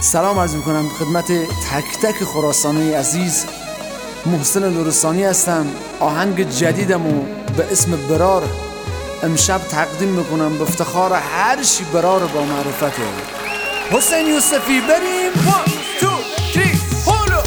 سلام عرض میکنم خدمت تک تک خراسانی عزیز. محسن نورستانی هستم. آهنگ جدیدمو به اسم برار امشب تقدیم میکنم به افتخار هر چی برار با معرفته. حسین یوسفی بریم 1 2 3 هولو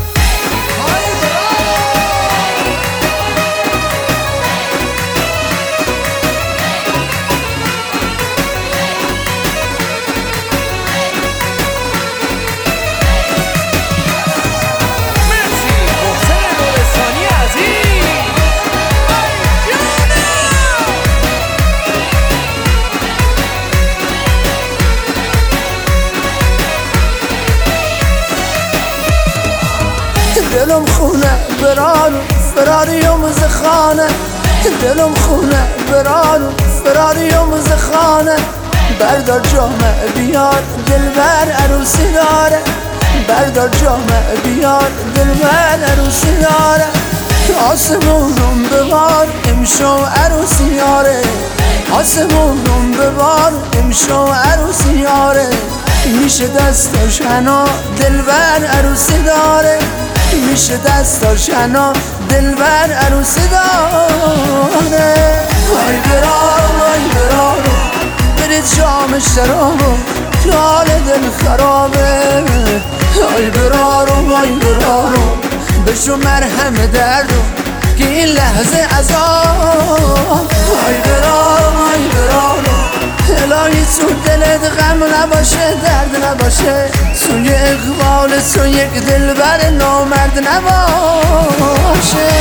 دلم خونه برارو فراریم زخانه، دلم خونه برارو فراریم زخانه. بردار جامه بیار دلبر عروسی داره، بردار جامه بیار دلبر عروسی داره. آسمونم ببار امشو عروسی یاره، آسمونم ببار امشو عروسی یاره. میشه دستاش حنا دلبر عروسی داره، میشه دستاش حنا دلبر عروسی داره. وای برارو وای برارو برید جام شرابو که حال دل خرابه. وای برارو وای برارو بشو مرهم دردو که این لحظه عذاب. وای برارو وای برارو الهی تو دلت غم نباشه درد نباشه، سوی اقبال تو یک دلبر نامرد نباشه.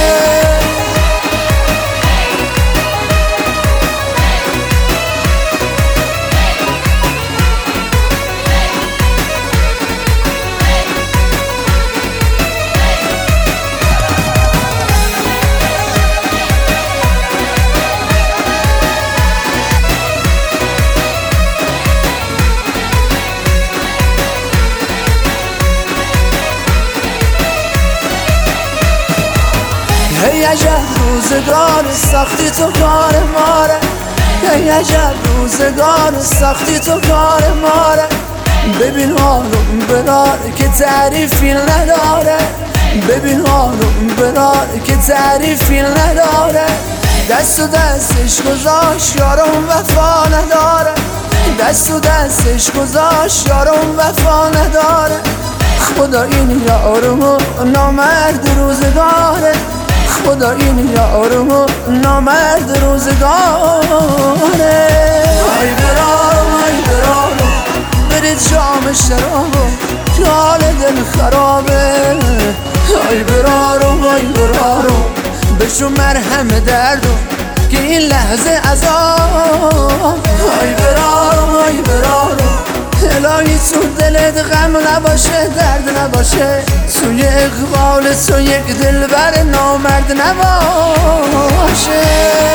ای عجب روزگار ساختی تو کار ماره، ای عجب روزگار ساختی تو کار ماره. ببین حالم برار که تعریفی نداره، ببین حالم برار که تعریفی نداره. دست و دستش گذاشت یارم وفا نداره، دست و دستش گذاشت یارم وفا نداره. خدا این یارمو نامرد روزگاره، خدا این یارمو نامرد روزگاره. وای برارو وای برارو برید جام شرابو که حال دل خرابه. وای برارو وای برارو بشو مرهم دردو که این لحظه عذاب. وای برارو وای برارو الهی تو دلت غم نباشه درد نباشه، سوی اقبال تو یک دلبر نامرد نباشه.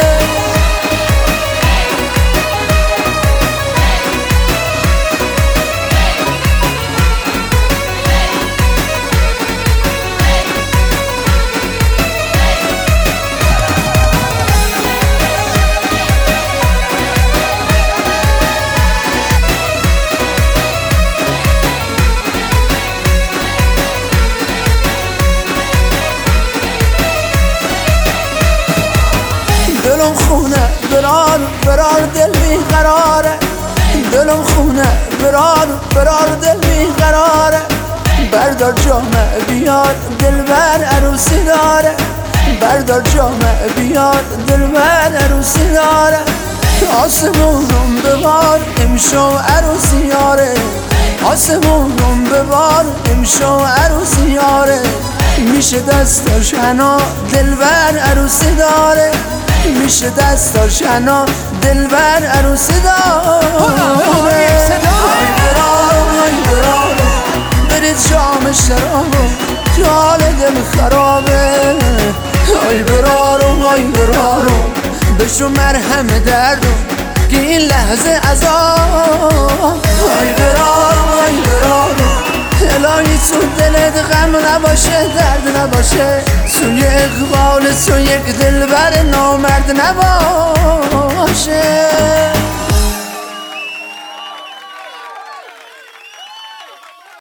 دلم خونه برار برار دل بیقراره، دلم خونه برار برار دل بیقراره. بردار جامه بیار دلبر عروسی داره، بردار جامه بیار دلبر عروسی داره. آسمونم ببار امشو عروسی یاره، آسمونم ببار امشو عروسی یاره. میشه دستاش حنا دلبر عروسی داره، میشه دستاش حنا دلبر عروسی داره. وای برارو وای برارو برید جام شرابو که حال دل خرابه. وای برارو وای برارو بشو مرهم دردو که این لحظه عذاب. وای برارو وای برارو الهی تو دلت غم نباشه درد نباشه، سوی اقبال تو یک دلبر نامرد نباشه.